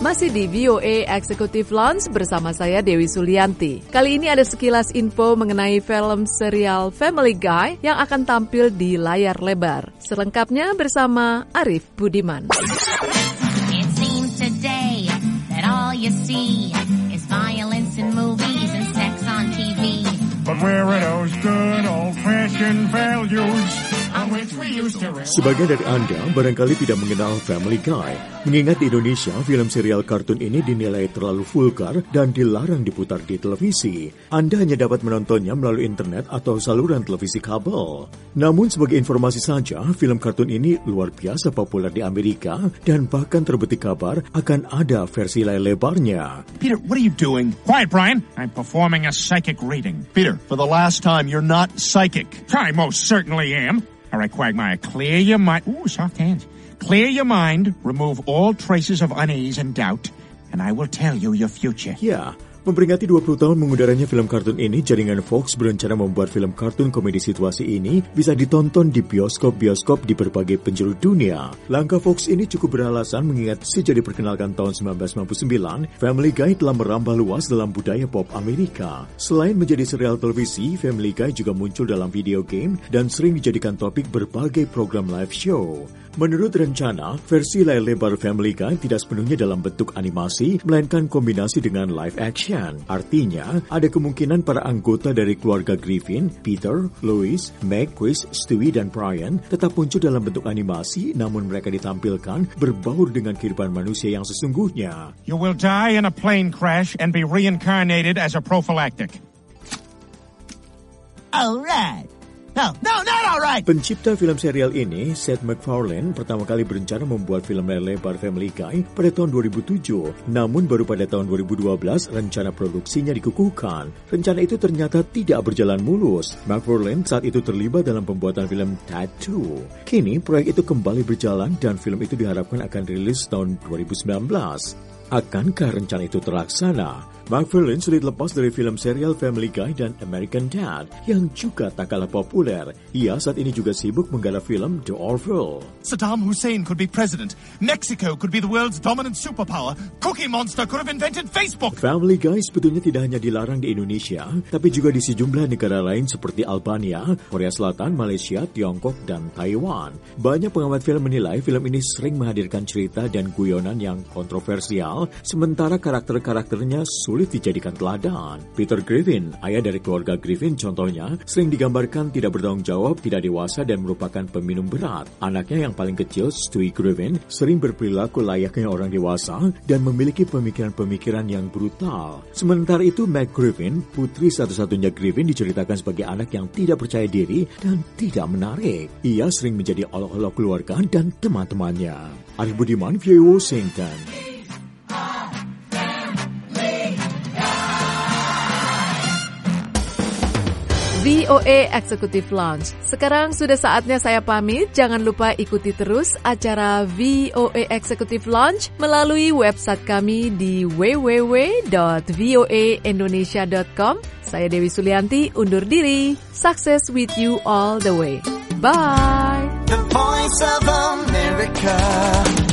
Masih di VOA Executive Lounge bersama saya Dewi Sulianti. Kali ini ada sekilas info mengenai film serial Family Guy yang akan tampil di layar lebar. Selengkapnya bersama Arif Budiman. It seems today that all you see is violence in movies and sex on TV. But where are those good old-fashioned values? Sebagian dari Anda barangkali tidak mengenal Family Guy, mengingat di Indonesia film serial kartun ini dinilai terlalu vulgar dan dilarang diputar di televisi. Anda hanya dapat menontonnya melalui internet atau saluran televisi kabel. Namun sebagai informasi saja, film kartun ini luar biasa populer di Amerika dan bahkan terbetik kabar akan ada versi layar lebarnya. Peter, what are you doing? Quiet, Brian. I'm performing a psychic reading. Peter, for the last time, you're not psychic. I most certainly am. All right, Quagmire, clear your mind. Ooh, soft hands. Clear your mind, remove all traces of unease and doubt, and I will tell you your future. Ya, memperingati 20 tahun mengudaranya film kartun ini, jaringan Fox berencana membuat film kartun komedi situasi ini bisa ditonton di bioskop-bioskop di berbagai penjuru dunia. Langkah Fox ini cukup beralasan mengingat sejak diperkenalkan tahun 1999, Family Guy telah merambah luas dalam budaya pop Amerika. Selain menjadi serial televisi, Family Guy juga muncul dalam video game dan sering dijadikan topik berbagai program live show. Menurut rencana, versi layar lebar Family Guy tidak sepenuhnya dalam bentuk animasi, melainkan kombinasi dengan live action. Artinya, ada kemungkinan para anggota dari keluarga Griffin, Peter, Lois, Meg, Chris, Stewie, dan Brian tetap muncul dalam bentuk animasi, namun mereka ditampilkan berbaur dengan kehidupan manusia yang sesungguhnya. You will die in a plane crash and be reincarnated as a prophylactic. All right. No, not all right. Pencipta film serial ini, Seth MacFarlane, pertama kali berencana membuat film layar lebar Family Guy pada tahun 2007. Namun baru pada tahun 2012 rencana produksinya dikukuhkan. Rencana itu ternyata tidak berjalan mulus. MacFarlane saat itu terlibat dalam pembuatan film Tattoo. Kini proyek itu kembali berjalan dan film itu diharapkan akan rilis tahun 2019. Akankah rencana itu terlaksana? MacFarlane sulit lepas dari film serial Family Guy dan American Dad yang juga tak kalah populer. Ia saat ini juga sibuk menggarap film The Orville. Saddam Hussein could be president. Mexico could be the world's dominant superpower. Cookie Monster could have invented Facebook. Family Guy sebetulnya tidak hanya dilarang di Indonesia, tapi juga di sejumlah negara lain seperti Albania, Korea Selatan, Malaysia, Tiongkok, dan Taiwan. Banyak pengamat film menilai film ini sering menghadirkan cerita dan guyonan yang kontroversial, sementara karakter-karakternya sulit dijadikan teladan. Peter Griffin, ayah dari keluarga Griffin contohnya, sering digambarkan tidak bertanggung jawab, tidak dewasa, dan merupakan peminum berat. Anaknya yang paling kecil, Stewie Griffin, sering berperilaku layaknya orang dewasa dan memiliki pemikiran-pemikiran yang brutal. Sementara itu, Meg Griffin, putri satu-satunya Griffin, diceritakan sebagai anak yang tidak percaya diri dan tidak menarik. Ia sering menjadi olok-olok keluarga dan teman-temannya. Arif Budiman, VOA Washington. VOA Executive Lounge. Sekarang sudah saatnya saya pamit. Jangan lupa ikuti terus acara VOA Executive Lounge melalui website kami di www.voaindonesia.com. Saya Dewi Sulianti undur diri. Success with you all the way. Bye. The Voice of America.